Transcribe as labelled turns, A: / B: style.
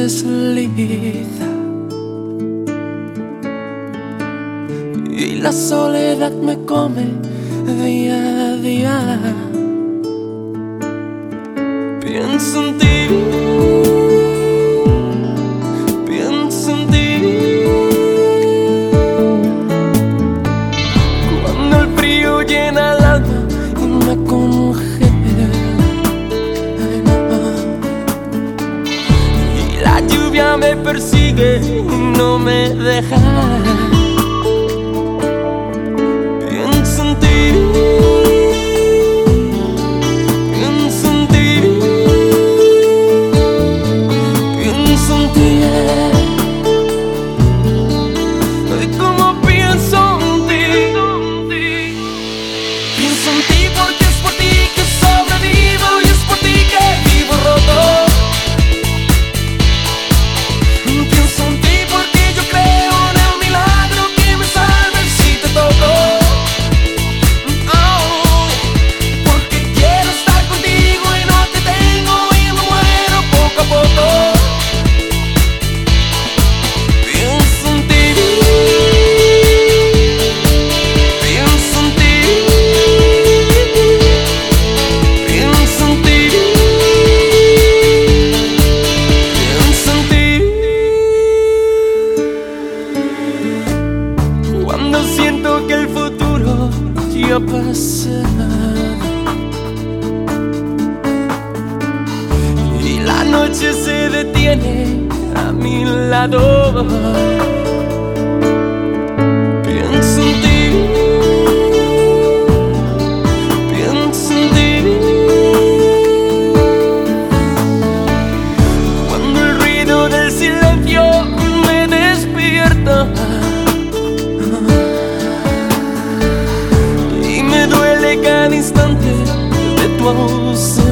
A: desliza y la soledad me come día a día. Pienso en ti, pienso en ti. Cuando el frío llena el alma y me congela, y la lluvia me persigue y no me deja. Pienso en ti, pienso en ti, pienso en ti. Ay, como pienso en ti. Pienso en ti porque es por ti que sobrevivo y es por ti que vivo roto. Pienso en ti porque yo creo en el milagro que me salve si te toco. Oh, porque quiero estar contigo y no te tengo y me muero poco a poco. Pienso en ti, pienso en ti, pienso en ti, pienso en ti. Cuando siento que el futuro ya ha pasado y la noche se detiene a mi lado, pienso en ti, pienso en ti. Cuando el ruido del silencio me despierta y me duele cada instante de tu ausencia.